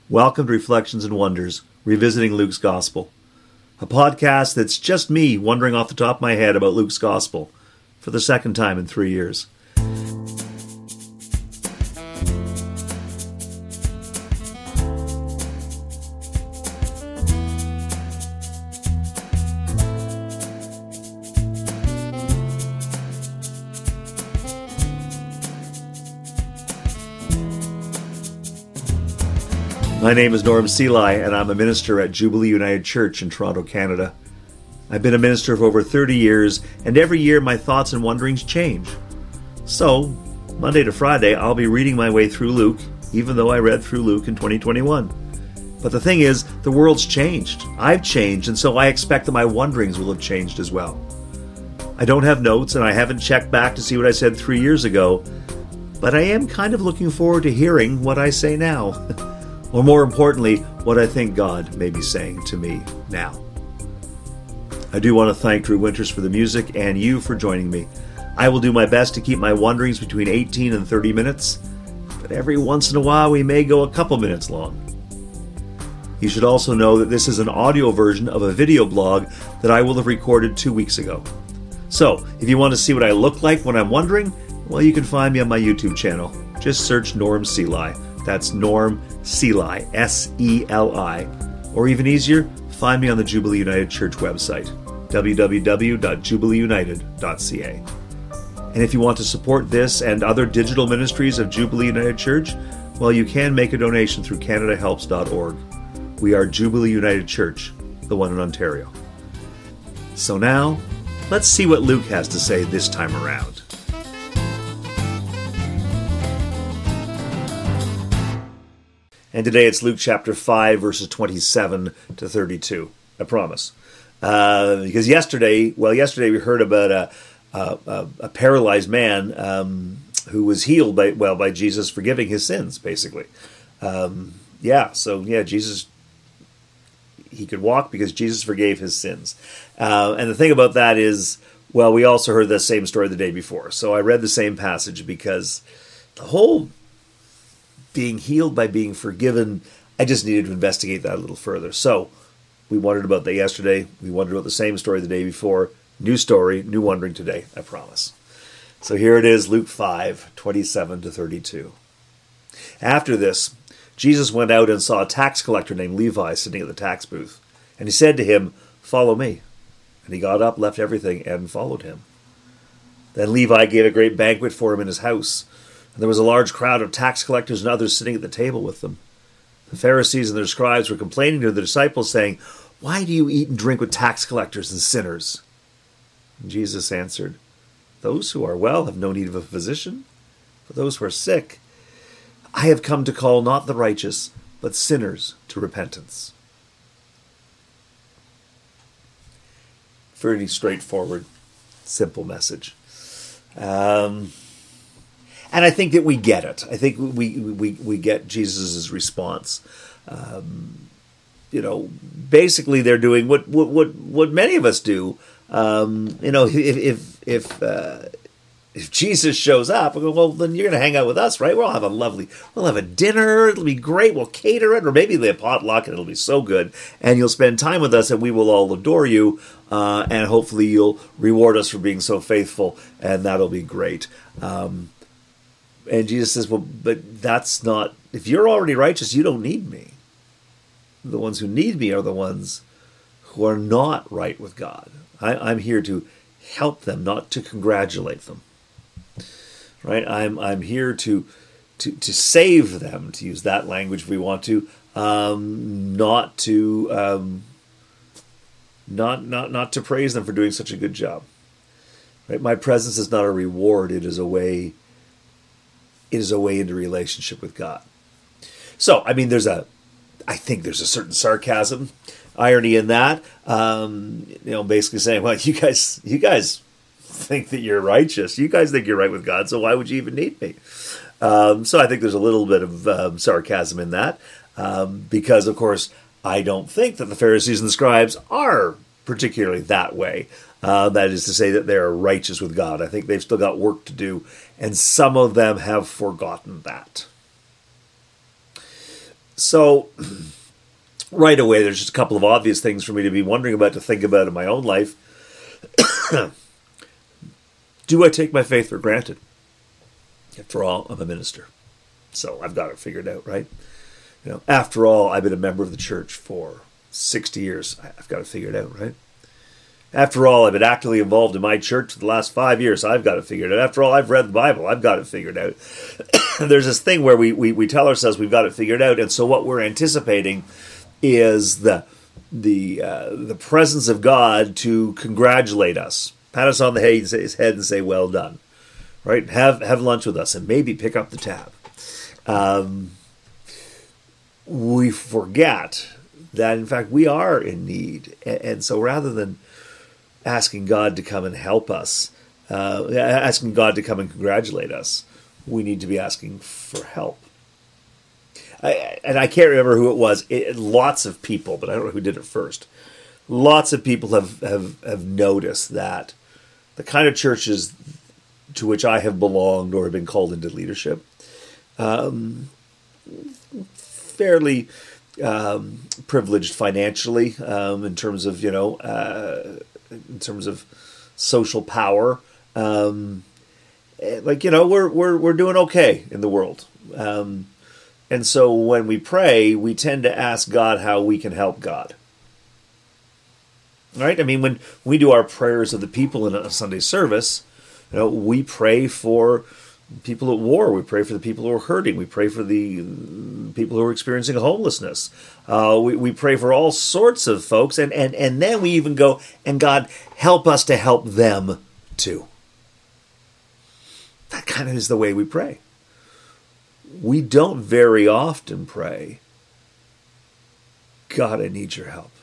Welcome to Reflections and Wonders, Revisiting Luke's Gospel, a podcast that's just me wondering off the top of my head about Luke's Gospel for the second time in 3 years. My name is Norm Seelye, and I'm a minister at Jubilee United Church in Toronto, Canada. I've been a minister for over 30 years, and every year my thoughts and wonderings change. So, Monday to Friday, I'll be reading my way through Luke, even though I read through Luke in 2021. But the thing is, the world's changed. I've changed, and so I expect that my wonderings will have changed as well. I don't have notes, and I haven't checked back to see what I said 3 years ago, but I am kind of looking forward to hearing what I say now. Or more importantly, what I think God may be saying to me now. I do want to thank Drew Winters for the music and you for joining me. I will do my best to keep my wonderings between 18 and 30 minutes, but every once in a while we may go a couple minutes long. You should also know that this is an audio version of a video blog that I will have recorded 2 weeks ago. So, if you want to see what I look like when I'm wondering, well, you can find me on my YouTube channel. Just search Norm Seelye. That's Norm Seelye, S-E-L-I. Or even easier, find me on the Jubilee United Church website, www.jubileeunited.ca. And if you want to support this and other digital ministries of Jubilee United Church, well, you can make a donation through CanadaHelps.org. We are Jubilee United Church, the one in Ontario. So now, let's see what Luke has to say this time around. And today it's Luke chapter 5, verses 27 to 32. I promise. Because yesterday we heard about a paralyzed man who was healed by Jesus forgiving his sins, basically. Jesus, he could walk because Jesus forgave his sins. And the thing about that is, well, we also heard the same story the day before. So I read the same passage because the whole being healed by being forgiven, I just needed to investigate that a little further. So we wondered about that yesterday. We wondered about the same story the day before. New story, new wondering today, I promise. So here it is, Luke 5, 27 to 32. After this, Jesus went out and saw a tax collector named Levi sitting at the tax booth. And he said to him, "Follow me." And he got up, left everything, and followed him. Then Levi gave a great banquet for him in his house. And there was a large crowd of tax collectors and others sitting at the table with them. The Pharisees and their scribes were complaining to the disciples, saying, "Why do you eat and drink with tax collectors and sinners?" And Jesus answered, "Those who are well have no need of a physician, but those who are sick. I have come to call not the righteous, but sinners to repentance." Pretty straightforward, simple message. And I think that we get it. I think we get Jesus' response. Basically they're doing what many of us do. If Jesus shows up, we go, well, then you're going to hang out with us, right? We'll have a dinner. It'll be great. We'll cater it, or maybe the potluck, and it'll be so good. And you'll spend time with us, and we will all adore you. And hopefully you'll reward us for being so faithful, and that'll be great. And Jesus says, well, but that's not, if you're already righteous, you don't need me. The ones who need me are the ones who are not right with God. I'm here to help them, not to congratulate them. Right? I'm here to save them, to use that language if we want to, not to praise them for doing such a good job. Right? My presence is not a reward, it is a way into relationship with God. So, I mean, I think there's a certain sarcasm, irony in that. Basically saying, well, you guys think that you're righteous. You guys think you're right with God, so why would you even need me? So I think there's a little bit of sarcasm in that, because, of course, I don't think that the Pharisees and the scribes are particularly that way. That is to say that they're righteous with God. I think they've still got work to do, and some of them have forgotten that. So right away, there's just a couple of obvious things for me to be wondering about, to think about in my own life. Do I take my faith for granted? After all, I'm a minister, so I've got it figured out, right? After all, I've been a member of the church for 60 years. I've got it figured out, right? After all, I've been actively involved in my church for the last 5 years. I've got it figured out. After all, I've read the Bible. I've got it figured out. There's this thing where we tell ourselves we've got it figured out, and so what we're anticipating is the presence of God to congratulate us, pat us on the head and say, "Well done," right? Have lunch with us and maybe pick up the tab. We forget that, in fact, we are in need, and so rather than asking God to come and help us, asking God to come and congratulate us, we need to be asking for help. I can't remember who it was. Lots of people, but I don't know who did it first. Lots of people have noticed that the kind of churches to which I have belonged or have been called into leadership, fairly privileged financially, in terms of in terms of social power, we're doing okay in the world. And so when we pray, we tend to ask God how we can help God. Right? I mean, when we do our prayers of the people in a Sunday service, we pray for people at war. We pray for the people who are hurting. We pray for the people who are experiencing homelessness. We pray for all sorts of folks. And then we even go, and God, help us to help them too. That kind of is the way we pray. We don't very often pray, God, I need your help.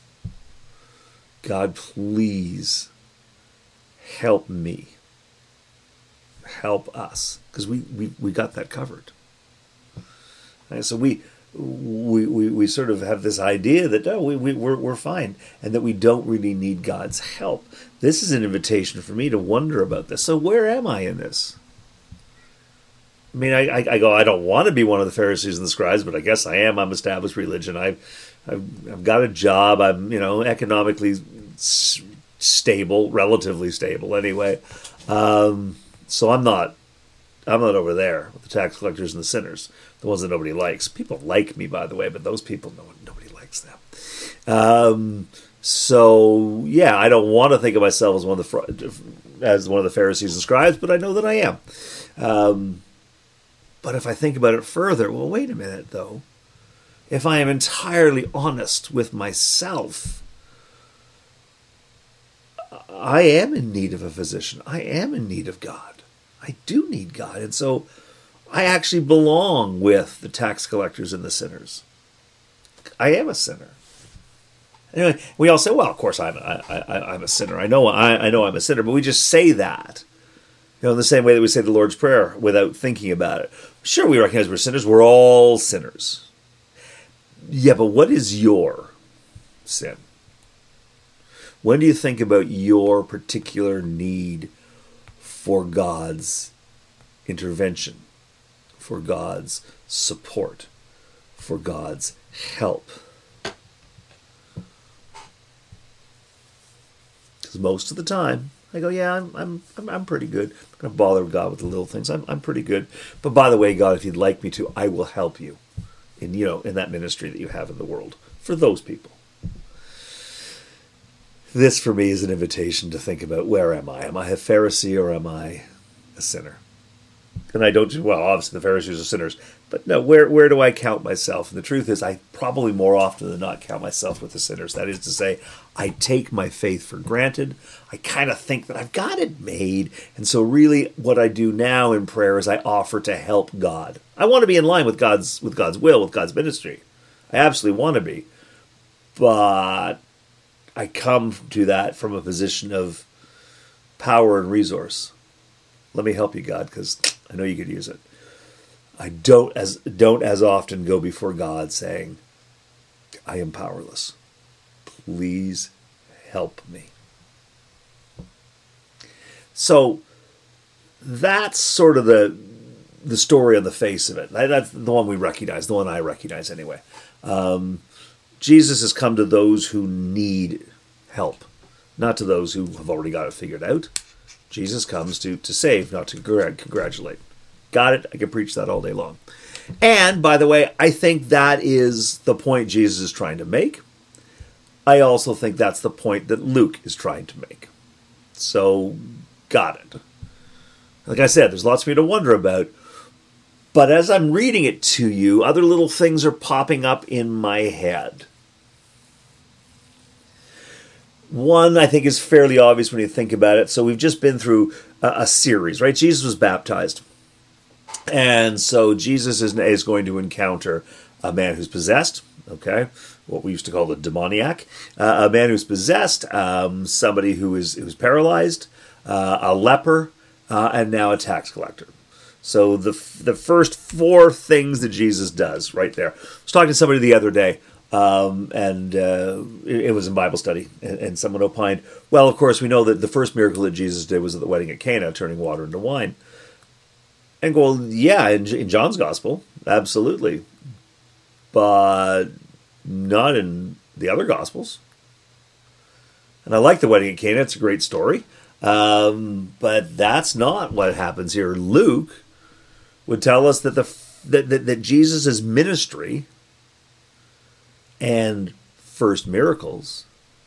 God, please help me. Help us. Because we got that covered. And so we sort of have this idea that, no, we're fine, and that we don't really need God's help. This is an invitation for me to wonder about this. So where am I in this? I mean, I go, I don't want to be one of the Pharisees and the scribes, but I guess I am. I'm established religion. I've got a job. I'm, economically stable, relatively stable anyway. So I'm not over there with the tax collectors and the sinners, the ones that nobody likes. People like me, by the way, but those people, nobody likes them. So yeah, I don't want to think of myself as one of the Pharisees and scribes, but I know that I am. But if I think about it further, well, wait a minute, though. If I am entirely honest with myself, I am in need of a physician. I am in need of God. I do need God. And so I actually belong with the tax collectors and the sinners. I am a sinner. Anyway, we all say, well, of course I'm a sinner. I know I'm a sinner, but we just say that. In the same way that we say the Lord's Prayer without thinking about it. Sure, we recognize we're sinners. We're all sinners. Yeah, but what is your sin? When do you think about your particular need for God's intervention, for God's support, for God's help? Because most of the time, I go, yeah, I'm pretty good. I'm not going to bother God with the little things. I'm pretty good. But by the way, God, if you'd like me to, I will help you in that ministry that you have in the world for those people. This for me is an invitation to think about, where am I? Am I a Pharisee or am I a sinner? And I don't, well, obviously the Pharisees are sinners, but no, where do I count myself? And the truth is, I probably more often than not count myself with the sinners. That is to say, I take my faith for granted. I kind of think that I've got it made. And so really what I do now in prayer is I offer to help God. I want to be in line with God's will, with God's ministry. I absolutely want to be. But I come to that from a position of power and resource. Let me help you, God, because I know you could use it. I don't as often go before God saying, I am powerless. Please help me. So that's sort of the story on the face of it. That's the one we recognize, the one I recognize anyway. Jesus has come to those who need help, not to those who have already got it figured out. Jesus comes to save, not to congratulate. Got it? I can preach that all day long. And, by the way, I think that is the point Jesus is trying to make. I also think that's the point that Luke is trying to make. So, got it. Like I said, there's lots for you to wonder about. But as I'm reading it to you, other little things are popping up in my head. One, I think, is fairly obvious when you think about it. So we've just been through a series, right? Jesus was baptized. And so Jesus is going to encounter a man who's possessed, okay? What we used to call the demoniac. A man who's possessed, somebody who's paralyzed, a leper, and now a tax collector. So the first four things that Jesus does right there. I was talking to somebody the other day, and it was in Bible study, and someone opined, well, of course, we know that the first miracle that Jesus did was at the wedding at Cana, turning water into wine. And go, well, yeah, in John's Gospel, absolutely. But not in the other Gospels. And I like the wedding at Cana. It's a great story. But that's not what happens here. Luke would tell us that that Jesus' ministry and first miracles,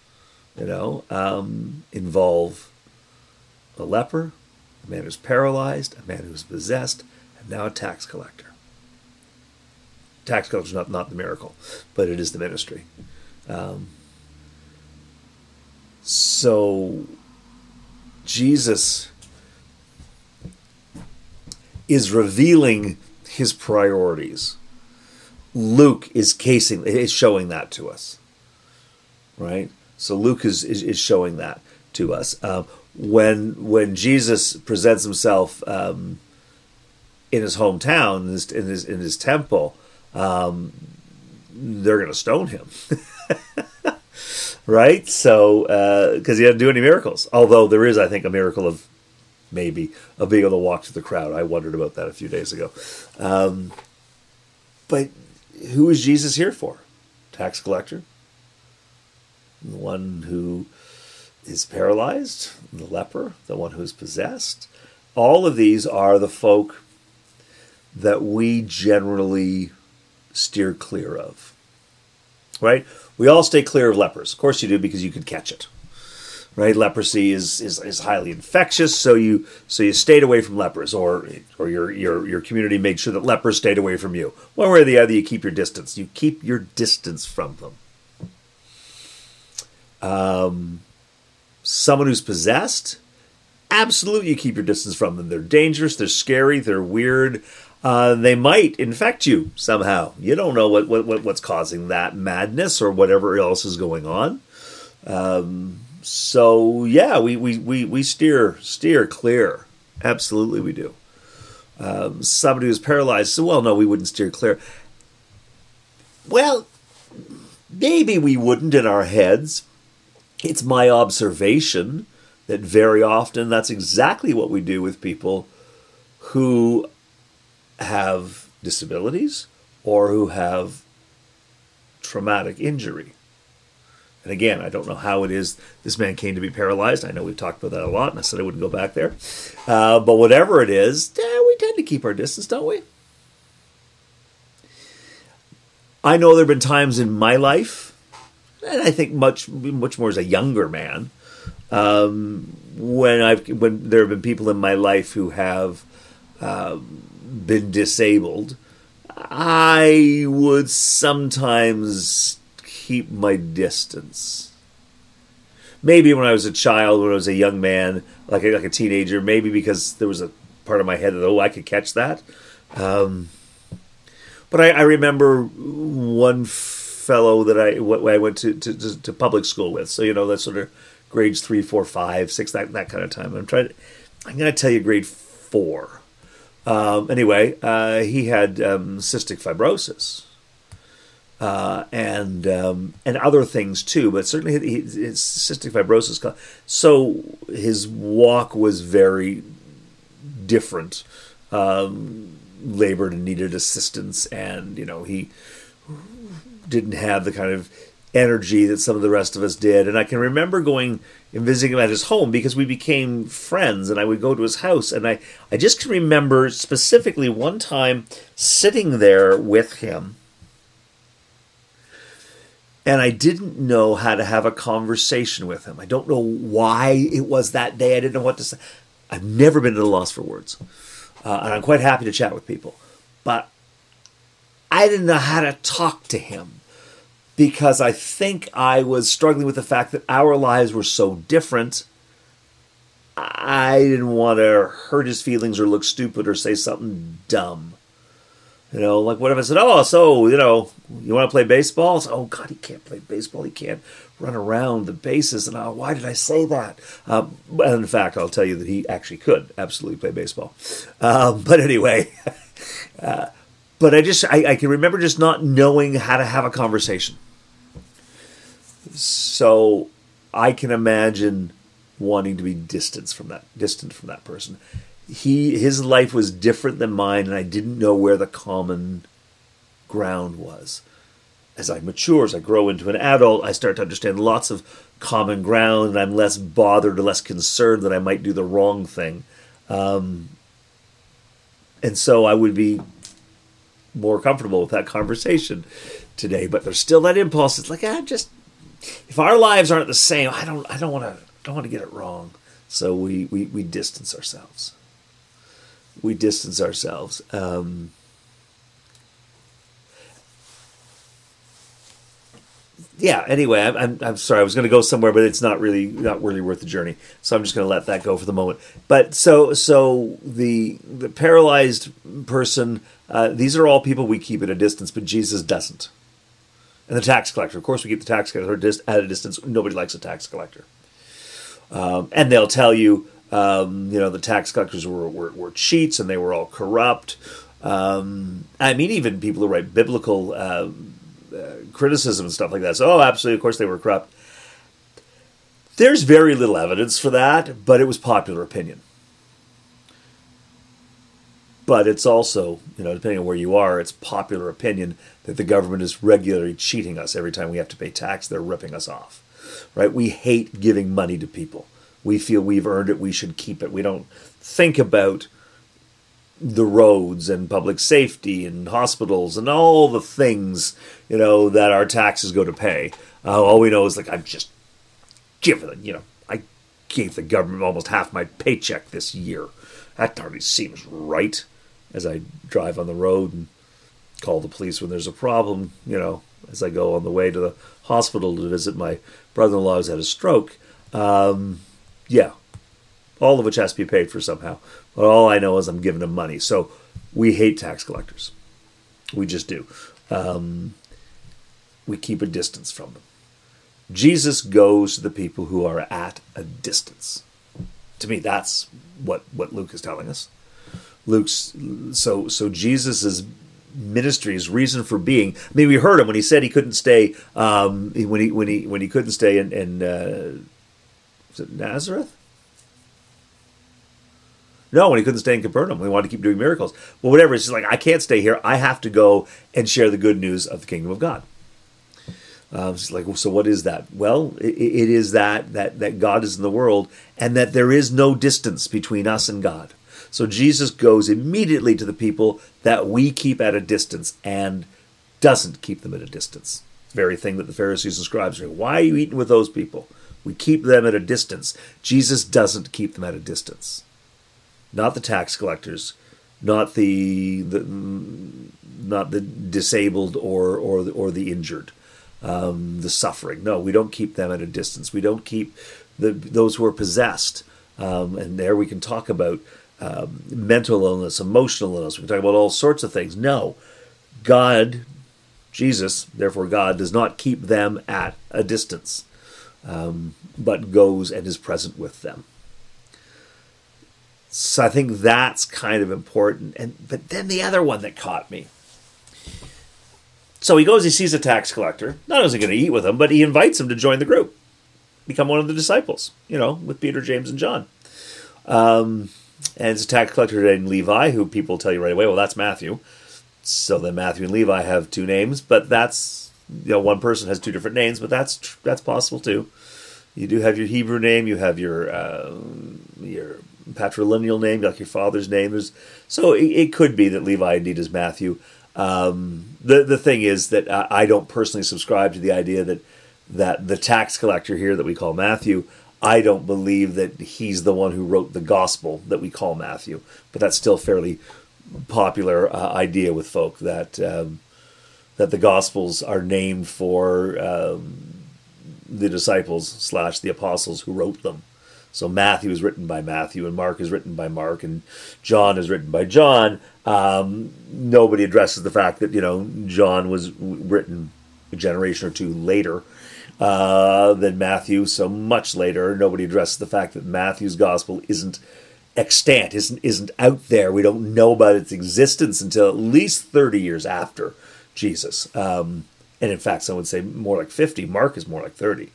involve a leper, a man who's paralyzed, a man who's possessed, and now a tax collector. Tax collector is not the miracle, but it is the ministry. So Jesus is revealing his priorities. Luke is showing that to us, right? So Luke is showing that to us. When Jesus presents himself in his hometown, in his temple, they're going to stone him, right? So because he didn't do any miracles, although there is, I think, a miracle of being able to walk through the crowd. I wondered about that a few days ago. But who is Jesus here for? Tax collector, the one who is paralyzed, the leper, the one who's possessed. All of these are the folk that we generally steer clear of, right? We all stay clear of lepers. Of course you do, because you could catch it, right? Leprosy is highly infectious, so you stayed away from lepers, or your community made sure that lepers stayed away from you. One way or the other, you keep your distance. You keep your distance from them. Someone who's possessed, absolutely you keep your distance from them. They're dangerous, they're scary, they're weird. They might infect you somehow. You don't know what's causing that madness or whatever else is going on. So yeah, we steer clear. Absolutely we do. Somebody who's paralyzed, so well, no, we wouldn't steer clear. Well, maybe we wouldn't in our heads. It's my observation that very often that's exactly what we do with people who have disabilities or who have traumatic injury. And again, I don't know how it is this man came to be paralyzed. I know we've talked about that a lot, and I said I wouldn't go back there. But whatever it is, we tend to keep our distance, don't we? I know there have been times in my life, and I think much more as a younger man, when there have been people in my life who have been disabled, I would sometimes keep my distance. Maybe when I was a child, when I was a young man, like a teenager, maybe because there was a part of my head that, I could catch that. But I remember one fellow that I went to public school with. So, that's sort of grades 3, 4, 5, 6, that kind of time. I'm going to tell you grade 4. Anyway, he had cystic fibrosis. And other things too, but certainly his cystic fibrosis. So his walk was very different. labored and needed assistance, and he didn't have the kind of energy that some of the rest of us did. And I can remember going and visiting him at his home because we became friends, and I would go to his house. And I just can remember specifically one time sitting there with him, and I didn't know how to have a conversation with him. I don't know why it was that day. I didn't know what to say. I've never been at a loss for words. And I'm quite happy to chat with people. But I didn't know how to talk to him because I think I was struggling with the fact that our lives were so different. I didn't want to hurt his feelings or look stupid or say something dumb. Like what if I said, you want to play baseball? So, oh, God, he can't play baseball. He can't run around the bases. And why did I say that? And in fact, I'll tell you that he actually could absolutely play baseball. But anyway, but I can remember just not knowing how to have a conversation. So I can imagine wanting to be distant from that person. His life was different than mine, and I didn't know where the common ground was. As I mature, as I grow into an adult, I start to understand lots of common ground, and I'm less bothered or less concerned that I might do the wrong thing. And so I would be more comfortable with that conversation today. But there's still that impulse. It's like, if our lives aren't the same, I don't want to get it wrong. So we distance ourselves. We distance ourselves. Anyway, I'm sorry. I was going to go somewhere, but it's not really worth the journey. So I'm just going to let that go for the moment. But so the paralyzed person, these are all people we keep at a distance, but Jesus doesn't. And the tax collector, of course, we keep the tax collector at a distance. Nobody likes a tax collector. And they'll tell you, the tax collectors were cheats and they were all corrupt. Even people who write biblical criticism and stuff like that. So, absolutely, of course they were corrupt. There's very little evidence for that, but it was popular opinion. But it's also, depending on where you are, it's popular opinion that the government is regularly cheating us. Every time we have to pay tax, they're ripping us off. Right? We hate giving money to people. We feel we've earned it, we should keep it. We don't think about the roads and public safety and hospitals and all the things, that our taxes go to pay. All we know is I'm just giving it, I gave the government almost half my paycheck this year. That hardly seems right. As I drive on the road and call the police when there's a problem, as I go on the way to the hospital to visit my brother-in-law who's had a stroke. All of which has to be paid for somehow. But all I know is I'm giving them money. So we hate tax collectors. We just do. We keep a distance from them. Jesus goes to the people who are at a distance. To me, that's what Luke is telling us. So Jesus's ministry's reason for being. We heard him when he said he couldn't stay. When he couldn't stay in was it Nazareth? No, when he couldn't stay in Capernaum, he wanted to keep doing miracles. Well, whatever. It's just I can't stay here. I have to go and share the good news of the kingdom of God. So what is that? Well, it is that God is in the world and that there is no distance between us and God. So Jesus goes immediately to the people that we keep at a distance and doesn't keep them at a distance. The very thing that the Pharisees and scribes are. Why are you eating with those people? We keep them at a distance. Jesus doesn't keep them at a distance. Not the tax collectors, not the disabled or the injured, the suffering. No, we don't keep them at a distance. We don't keep those who are possessed. And there we can talk about mental illness, emotional illness. We can talk about all sorts of things. No, God, Jesus, therefore God, does not keep them at a distance, but goes and is present with them. So I think that's kind of important. But then the other one that caught me. So he goes, he sees a tax collector. Not only is he going to eat with him, but he invites him to join the group. Become one of the disciples, with Peter, James, and John. And it's a tax collector named Levi, who people tell you right away, well, that's Matthew. So then Matthew and Levi have two names, but that's, one person has two different names, but that's possible too. You do have your Hebrew name, you have your patrilineal name, like your father's name. So it could be that Levi indeed is Matthew. The thing is that I don't personally subscribe to the idea that the tax collector here that we call Matthew, I don't believe that he's the one who wrote the gospel that we call Matthew. But that's still fairly popular idea with folk that the gospels are named for the disciples / the apostles who wrote them. So Matthew is written by Matthew, and Mark is written by Mark, and John is written by John. Nobody addresses the fact that John was written a generation or two later than Matthew, so much later. Nobody addresses the fact that Matthew's gospel isn't extant, isn't out there. We don't know about its existence until at least 30 years after Jesus. And in fact, some would say more like 50. Mark is more like 30.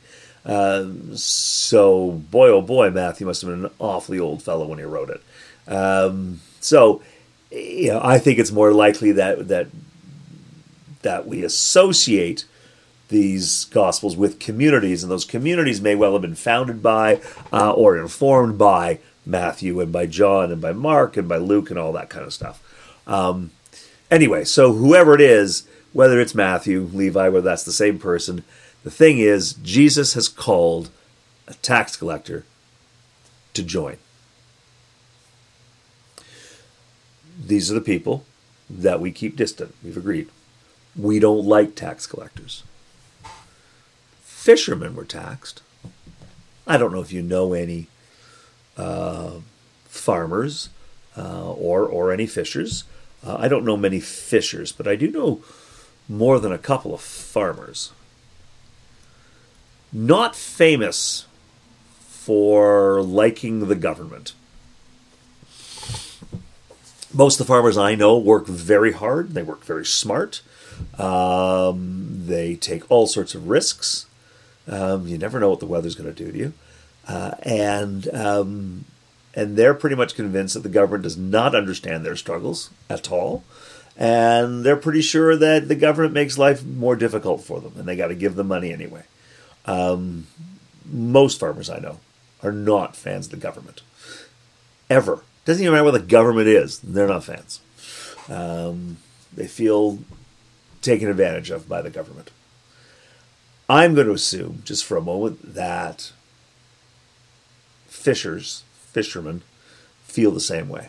So boy, oh boy, Matthew must have been an awfully old fellow when he wrote it. So I think it's more likely that we associate these gospels with communities, and those communities may well have been founded by or informed by Matthew and by John and by Mark and by Luke and all that kind of stuff. Anyway, so whoever it is, whether it's Matthew, Levi, whether that's the same person, the thing is, Jesus has called a tax collector to join. These are the people that we keep distant. We've agreed. We don't like tax collectors. Fishermen were taxed. I don't know if you know any farmers or any fishers. I don't know many fishers, but I do know more than a couple of farmers. Not famous for liking the government. Most of the farmers I know work very hard. They work very smart. They take all sorts of risks. You never know what the weather's going to do to you. And they're pretty much convinced that the government does not understand their struggles at all. And they're pretty sure that the government makes life more difficult for them, and they got to give them money anyway. Most farmers I know are not fans of the government. Ever. Doesn't even matter what the government is. They're not fans. They feel taken advantage of by the government. I'm going to assume, just for a moment, that fishermen, feel the same way.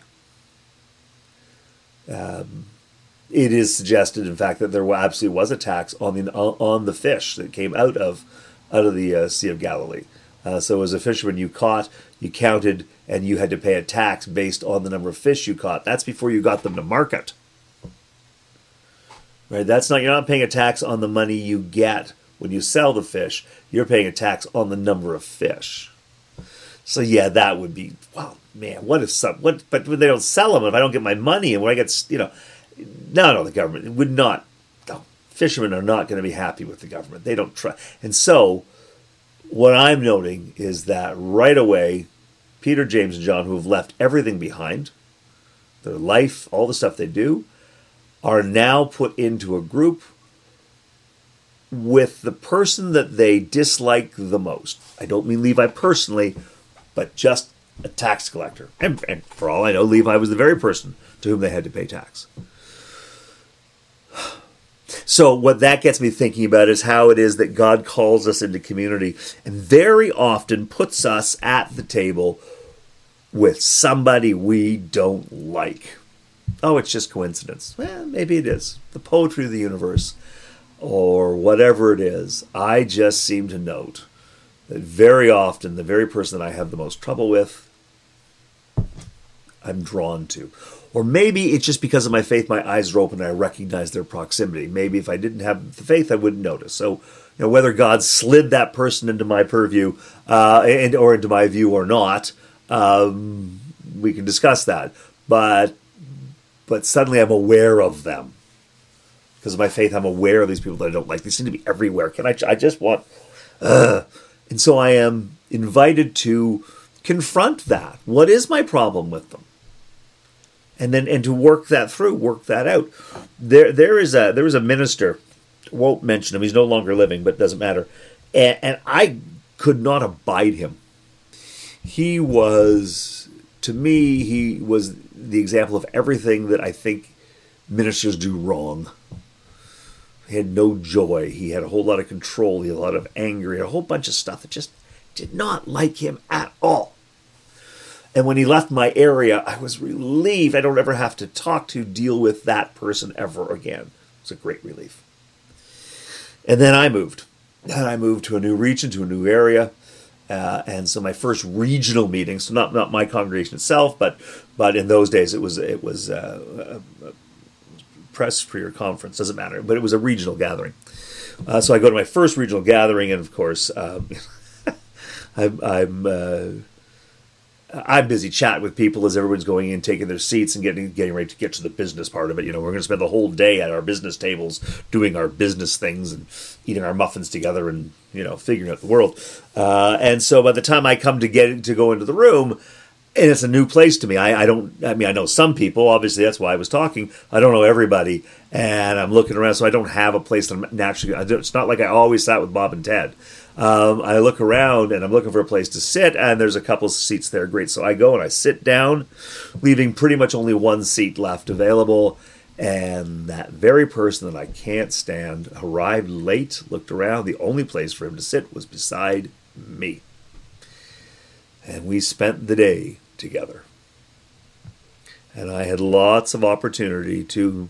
It is suggested, in fact, that there absolutely was a tax on the fish that came out of the Sea of Galilee. So as a fisherman, you caught, you counted, and you had to pay a tax based on the number of fish you caught. That's before you got them to market. Right? You're not paying a tax on the money you get when you sell the fish. You're paying a tax on the number of fish. So yeah, that would be, wow, man, but when they don't sell them, if I don't get my money, and when I get, no, the government would not, no, fishermen are not going to be happy with the government. They don't try. And so what I'm noting is that right away, Peter, James, and John, who have left everything behind, their life, all the stuff they do, are now put into a group with the person that they dislike the most. I don't mean Levi personally, but just a tax collector. And for all I know, Levi was the very person to whom they had to pay tax. So what that gets me thinking about is how it is that God calls us into community and very often puts us at the table with somebody we don't like. Oh, it's just coincidence. Well, maybe it is. The poetry of the universe or whatever it is. I just seem to note that very often the very person that I have the most trouble with, I'm drawn to. Or maybe it's just because of my faith, my eyes are open and I recognize their proximity. Maybe if I didn't have the faith, I wouldn't notice. So, whether God slid that person into my purview or into my view or not, we can discuss that. But suddenly I'm aware of them. Because of my faith, I'm aware of these people that I don't like. They seem to be everywhere. I just want... And so I am invited to confront that. What is my problem with them? and to work that through, work that out. There was a minister, won't mention him, he's no longer living, but it doesn't matter. And I could not abide him. He was, to me, he was the example of everything that I think ministers do wrong. He had no joy. He had a whole lot of control. He had a lot of anger. He had a whole bunch of stuff that just did not like him at all. And when he left my area, I was relieved I don't ever have to deal with that person ever again. It was a great relief. And then I moved. And I moved to a new region, to a new area. And so my first regional meeting, so not my congregation itself, but in those days it was Presbyterian conference, doesn't matter, but it was a regional gathering. So I go to my first regional gathering, and of course, I'm busy chatting with people as everyone's going in, taking their seats, and getting ready to get to the business part of it. You know, we're going to spend the whole day at our business tables doing our business things and eating our muffins together and, you know, figuring out the world. And so by the time I come to go into the room, and it's a new place to me. I know some people, obviously that's why I was talking. I don't know everybody, and I'm looking around, so I don't have a place that I'm naturally. It's not like I always sat with Bob and Ted. I look around, and I'm looking for a place to sit, and there's a couple of seats there. Great, so I go and I sit down, leaving pretty much only one seat left available, and that very person that I can't stand arrived late, looked around. The only place for him to sit was beside me. And we spent the day together. And I had lots of opportunity to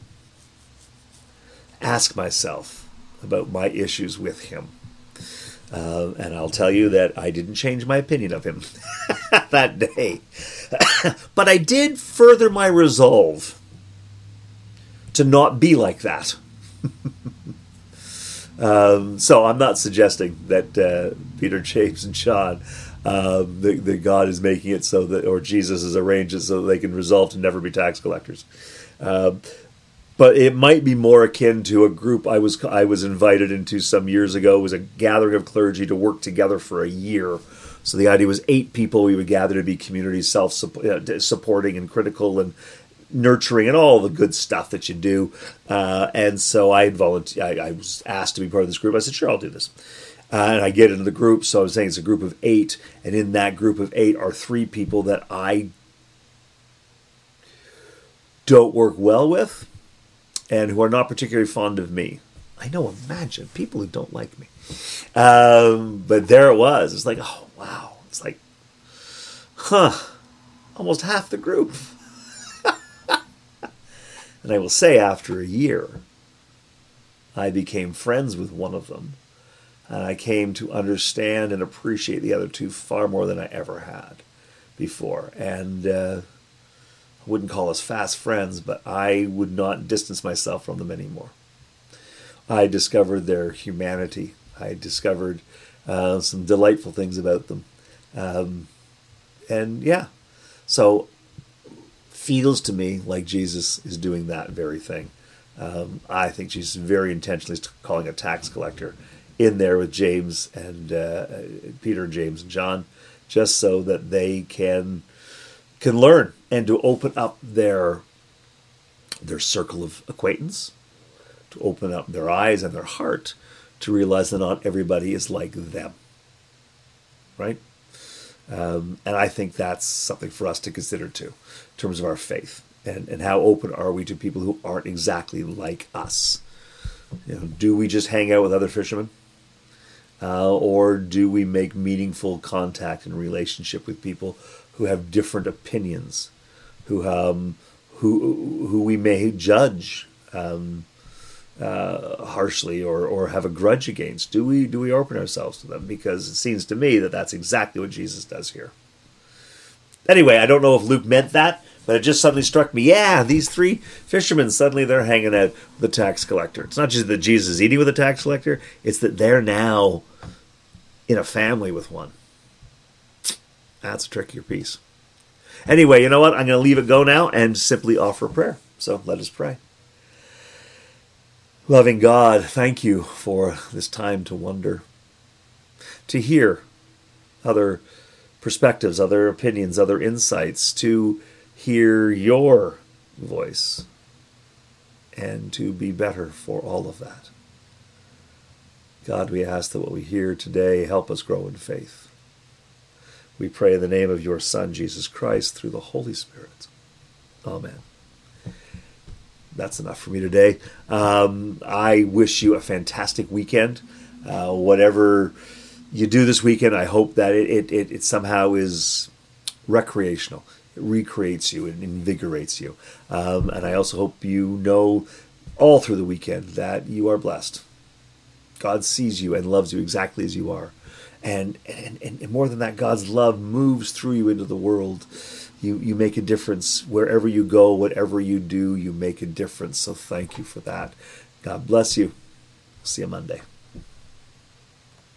ask myself about my issues with him. And I'll tell you that I didn't change my opinion of him that day. But I did further my resolve to not be like that. So I'm not suggesting that Peter, James, and John, that God is making it so that, or Jesus has arranged it so that they can resolve to never be tax collectors. But it might be more akin to a group I was invited into some years ago. It was a gathering of clergy to work together for a year. So the idea was 8 people we would gather to be community self-supporting and critical and nurturing and all the good stuff that you do. And so I was asked to be part of this group. I said, sure, I'll do this. And I get into the group. So I was saying it's a group of 8. And in that group of 8 are 3 people that I don't work well with and who are not particularly fond of me. I know, imagine people who don't like me. But there it was. It's like, oh, wow. It's like, almost half the group. And I will say, after a year, I became friends with one of them. And I came to understand and appreciate the other 2 far more than I ever had before. And I wouldn't call us fast friends, but I would not distance myself from them anymore. I discovered their humanity. I discovered some delightful things about them. And yeah, so feels to me like Jesus is doing that very thing. I think Jesus very intentionally is calling a tax collector in there with James and Peter, James, and John, just so that they can learn and to open up their circle of acquaintance, to open up their eyes and their heart to realize that not everybody is like them, right? And I think that's something for us to consider too, in terms of our faith and how open are we to people who aren't exactly like us. You know, do we just hang out with other fishermen? Or do we make meaningful contact and relationship with people who have different opinions, who we may judge harshly or have a grudge against? Do we open ourselves to them? Because it seems to me that that's exactly what Jesus does here. Anyway, I don't know if Luke meant that, but it just suddenly struck me, yeah, these 3 fishermen, suddenly they're hanging out with the tax collector. It's not just that Jesus is eating with a tax collector, it's that they're now in a family with one. That's a trickier piece. Anyway, you know what? I'm going to leave it go now and simply offer prayer. So let us pray. Loving God, thank you for this time to wonder, to hear other perspectives, other opinions, other insights, to hear your voice and to be better for all of that. God, we ask that what we hear today help us grow in faith. We pray in the name of your Son, Jesus Christ, through the Holy Spirit. Amen. That's enough for me today. I wish you a fantastic weekend. Whatever you do this weekend, I hope that it somehow is recreational. It recreates you and invigorates you. And I also hope you know all through the weekend that you are blessed. God sees you and loves you exactly as you are. And more than that, God's love moves through you into the world. You make a difference wherever you go, whatever you do, you make a difference. So thank you for that. God bless you. See you Monday.